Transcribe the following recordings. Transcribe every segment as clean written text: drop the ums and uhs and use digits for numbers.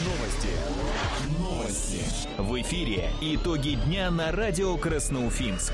Новости. В эфире итоги дня на радио Красноуфимск.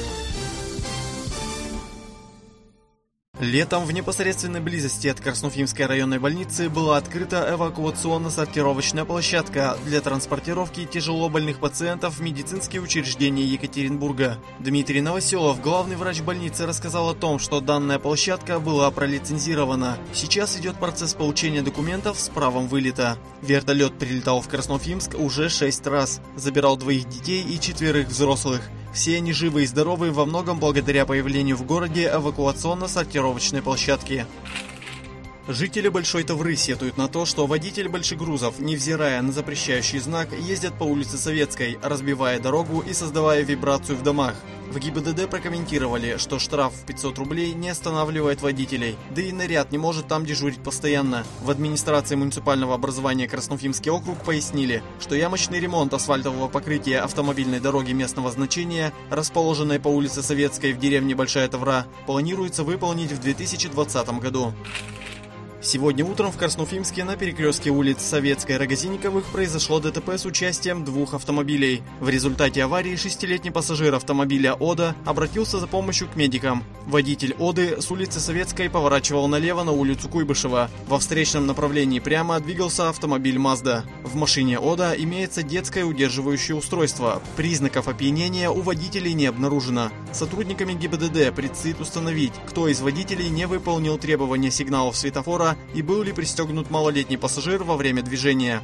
Летом в непосредственной близости от Красноуфимской районной больницы была открыта эвакуационно-сортировочная площадка для транспортировки тяжелобольных пациентов в медицинские учреждения Екатеринбурга. Дмитрий Новоселов, главный врач больницы, рассказал о том, что данная площадка была пролицензирована. Сейчас идет процесс получения документов с правом вылета. Вертолет прилетал в Красноуфимск уже 6 раз, забирал 2 детей и 4 взрослых. Все они живы и здоровы во многом благодаря появлению в городе эвакуационно-сортировочной площадки. Жители Большой Тавры сетуют на то, что водители большегрузов, невзирая на запрещающий знак, ездят по улице Советской, разбивая дорогу и создавая вибрацию в домах. В ГИБДД прокомментировали, что штраф в 500 рублей не останавливает водителей, да и наряд не может там дежурить постоянно. В администрации муниципального образования Красноуфимский округ пояснили, что ямочный ремонт асфальтового покрытия автомобильной дороги местного значения, расположенной по улице Советской в деревне Большая Тавра, планируется выполнить в 2020 году. Сегодня утром в Красноуфимске на перекрестке улиц Советской и Рогозинниковых произошло ДТП с участием 2 автомобилей. В результате аварии 6-летний пассажир автомобиля «Ода» обратился за помощью к медикам. Водитель «Оды» с улицы Советской поворачивал налево на улицу Куйбышева. Во встречном направлении прямо двигался автомобиль «Мазда». В машине «Ода» имеется детское удерживающее устройство. Признаков опьянения у водителей не обнаружено. Сотрудниками ГИБДД предстоит установить, кто из водителей не выполнил требования сигналов светофора и был ли пристегнут малолетний пассажир во время движения.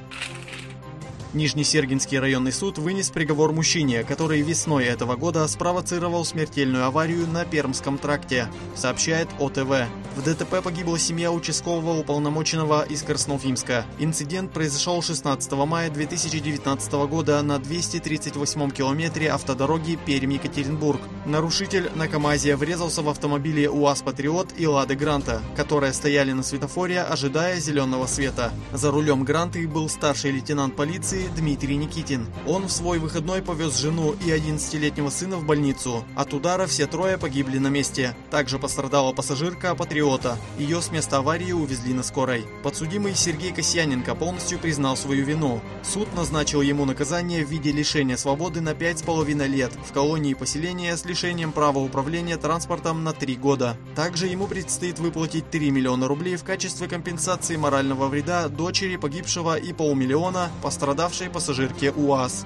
Нижнесергинский районный суд вынес приговор мужчине, который весной этого года спровоцировал смертельную аварию на Пермском тракте, сообщает ОТВ. В ДТП погибла семья участкового уполномоченного из Красноуфимска. Инцидент произошел 16 мая 2019 года на 238-м километре автодороги Пермь-Екатеринбург. Нарушитель на КамАЗе врезался в автомобили УАЗ «Патриот» и «Лады Гранта», которые стояли на светофоре, ожидая зеленого света. За рулем Гранты был старший лейтенант полиции Дмитрий Никитин. Он в свой выходной повез жену и 11-летнего сына в больницу. От удара все 3 погибли на месте. Также пострадала пассажирка «Патриота». Ее с места аварии увезли на скорой. Подсудимый Сергей Касьяненко полностью признал свою вину. Суд назначил ему наказание в виде лишения свободы на 5,5 лет в колонии поселения с лишением права управления транспортом на 3 года. Также ему предстоит выплатить 3 миллиона рублей в качестве компенсации морального вреда дочери погибшего и 500 000 пострадавшей пассажирке УАЗ.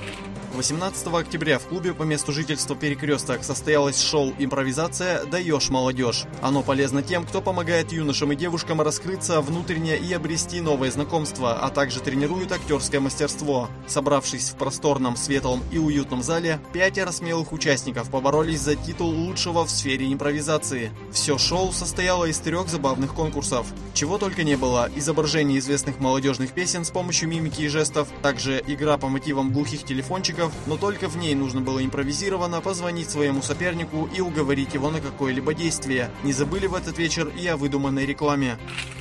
18 октября в клубе по месту жительства «Перекресток» состоялось шоу «Импровизация. Даешь, молодежь». Оно полезно тем, кто помогает юношам и девушкам раскрыться внутренне и обрести новые знакомства, а также тренирует актерское мастерство. Собравшись в просторном, светлом и уютном зале, 5 смелых участников поборолись за титул лучшего в сфере импровизации. Все шоу состояло из 3 забавных конкурсов. Чего только не было: изображение известных молодежных песен с помощью мимики и жестов, также игра по мотивам глухих телефончиков, но только в ней нужно было импровизированно позвонить своему сопернику и уговорить его на какое-либо действие. Не забыли в этот вечер и о выдуманной рекламе.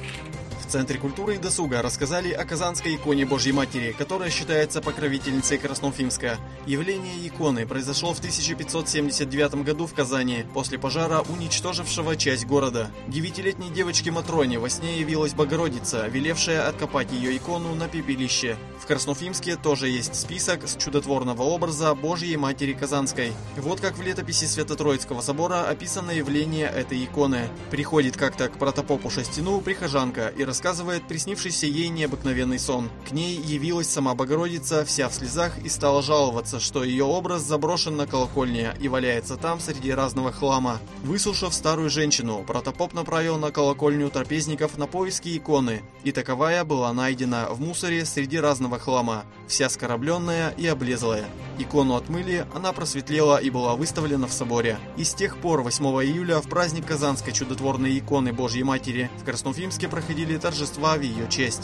В Центре культуры и досуга рассказали о казанской иконе Божьей Матери, которая считается покровительницей Красноуфимска. Явление иконы произошло в 1579 году в Казани, после пожара, уничтожившего часть города. 9-летней девочке Матроне во сне явилась Богородица, велевшая откопать ее икону на пепелище. В Красноуфимске тоже есть список с чудотворного образа Божьей Матери Казанской. Вот как в летописи Свято-Троицкого собора описано явление этой иконы. Приходит как-то к протопопу Шастину прихожанка и рассказывает приснившийся ей необыкновенный сон. К ней явилась сама Богородица, вся в слезах, и стала жаловаться, что ее образ заброшен на колокольне и валяется там среди разного хлама. Выслушав старую женщину, протопоп направил на колокольню трапезников на поиски иконы, и таковая была найдена в мусоре среди разного хлама, вся скоробленная и облезлая. Икону отмыли, она просветлела и была выставлена в соборе. И с тех пор 8 июля в праздник Казанской чудотворной иконы Божьей Матери в Красноуфимске проходили торжества в ее честь.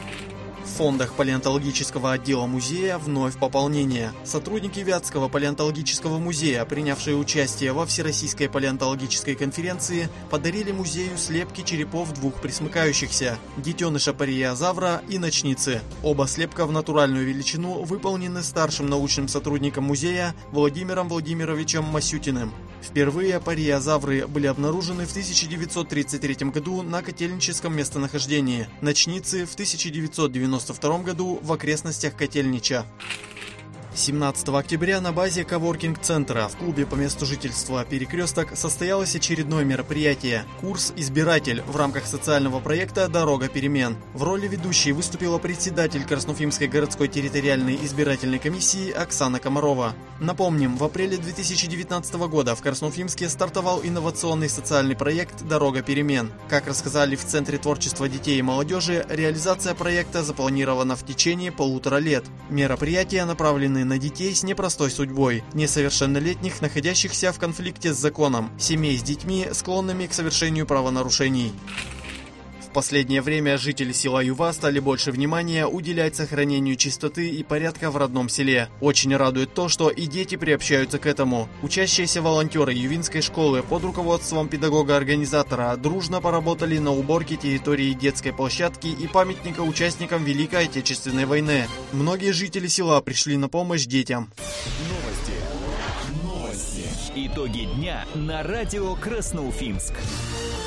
В фондах палеонтологического отдела музея вновь пополнение. Сотрудники Вятского палеонтологического музея, принявшие участие во Всероссийской палеонтологической конференции, подарили музею слепки черепов 2 пресмыкающихся – детеныша париозавра и ночницы. Оба слепка в натуральную величину выполнены старшим научным сотрудником музея Владимиром Владимировичем Масютиным. Впервые париозавры были обнаружены в 1933 году на котельническом местонахождении, ночницы в 1992 году в окрестностях Котельнича. 17 октября на базе коворкинг-центра в клубе по месту жительства «Перекресток» состоялось очередное мероприятие – курс «Избиратель» в рамках социального проекта «Дорога перемен». В роли ведущей выступила председатель Красноуфимской городской территориальной избирательной комиссии Оксана Комарова. Напомним, в апреле 2019 года в Красноуфимске стартовал инновационный социальный проект «Дорога перемен». Как рассказали в Центре творчества детей и молодежи, реализация проекта запланирована в течение 1,5 лет. Мероприятия направлены на детей с непростой судьбой, несовершеннолетних, находящихся в конфликте с законом, семей с детьми, склонными к совершению правонарушений. В последнее время жители села Юва стали больше внимания уделять сохранению чистоты и порядка в родном селе. Очень радует то, что и дети приобщаются к этому. Учащиеся волонтеры Ювинской школы под руководством педагога-организатора дружно поработали на уборке территории детской площадки и памятника участникам Великой Отечественной войны. Многие жители села пришли на помощь детям. Новости. Итоги дня на радио Красноуфимск.